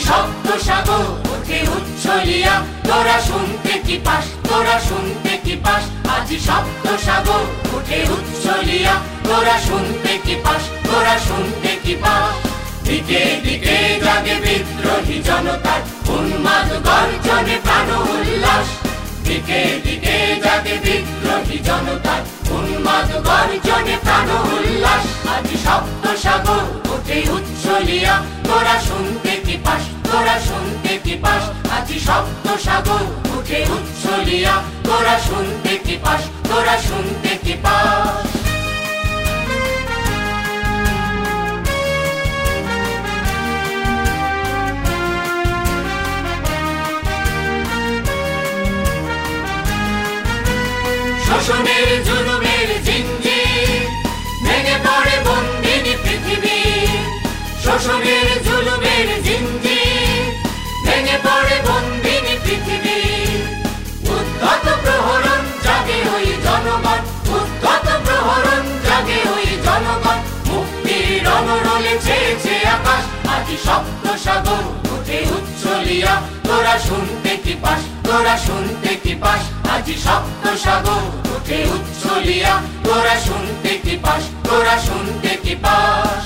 শব্দ সাগর ওঠে উচ্ছলিয়া, তোরা শুনতে কি পাস, তোরা শুনতে কি পাস। আজি শব্দ সাগর ওঠে উচ্ছলিয়া, তোরা শুনতে কি পাস, তোরা শুনতে কি পাস। দিকে দিকে জাগে বিদ্রোহী জনতার উন্মাদ গর্জনে প্রাণ উল্লাস। দিকে দিকে জাগে বিদ্রোহী জনতার উন্মাদ গর্জনে প্রাণ উল্লাস। আজি শব্দ সাগর ওঠে উচ্ছলিয়া, তোরা শুনতে কি পাস, তোরা শুনতে কি পাস। আজি শব্দ সাগর ওঠে উচ্ছলিয়া, তোরা শুনতে কি পাস, তোরা শুনতে কি পাস। শোষণের জুলুমের জিঞ্জির ভেঙে পড়ে বন্দিনী পৃথিবী। শোষণের জুলুমের জিঞ্জির ভেঙে পড়ে বন্দিনী পৃথিবী। উদ্ধত প্রহরণ জাগে ওই জনগণ, উদ্ধত প্রহরণ জাগে ওই জনগণ। মুক্তির অনরলে চেয়েছে আকাশ, আজি শব্দ সাগর ওঠে উচ্ছলিয়া, তোরা শুনতে কি পাস, তোরা শুনতে কি পাস। আজি শব্দ সাগর ওঠে উচ্ছলিয়া, তোরা শুনতে কি পাস, তোরা শুনতে কি পাস।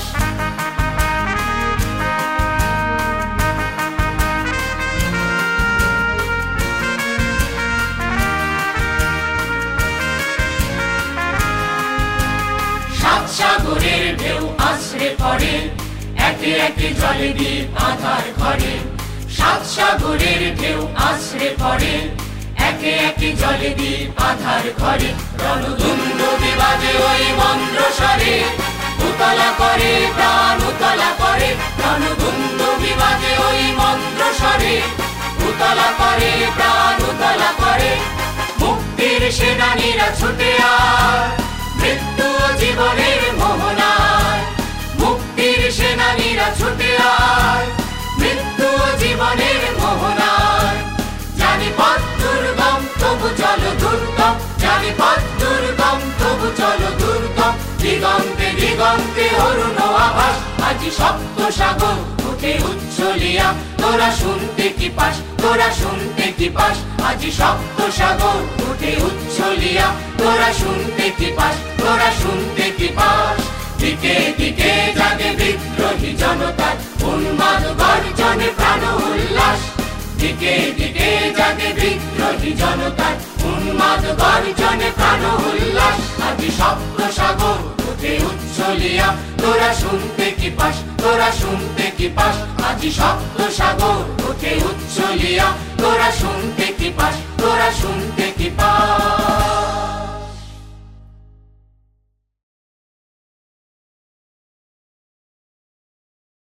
সাত সাগরের ঢেউ আছড়ে পড়ে, একে একে জলে দ্বীপ আঁধার ঘরে। সাত সাগরের ঢেউ আছড়ে পড়ে, একে একে জলে দ্বীপ আধার ঘরে। রণধুন্দুভি বাজে ওই মন্দ্র স্বরে, উতলা করে প্রাণ উতলা করে। রণধুন্দুভি বাজে ওই মন্দ্র স্বরে, উতলা করে প্রাণ উতলা করে। মুক্তির সেনানীরা ছুটে আয় মৃত্যু জীবনের মোহনায়। মুক্তির সেনানীরা ছুটে আয় মৃত্যু জীবনের মোহনায়। জানি পথ দুর্গম তবু চলো দুর্গম, জানি পথ দুর্গম তবু চলো দুর্গম। দিগন্তে দিগন্তে অরুণ আভাস, আজি শব্দ সাগর ওঠে উচ্ছলিয়া, তোরা শুনতে কি পাস, তোরা শুনতে কি পাস। আজি শব্দ সাগর ওঠে উচ্ছলিয়া, তোরা শুনতে কি পাস, তোরা শুনতে কি পাস। দিকে দিকে জাগে বিদ্রোহী জনতার উন্মাদ গর্জনে প্রাণ উল্লাস। দিকে দিকে জাগে বিদ্রোহী জনতার উন্মাদ গর্জনে প্রাণ উল্লাস। আজি শব্দ সাগর ওঠে উচ্ছলিয়া, তোরা শুনতে কি পাস, তোরা শুনতে কি পাস। আজি শব্দ সাগর ওঠে উচ্ছলিয়া, তোরা শুনতে কি পাস, তোরা শুনতে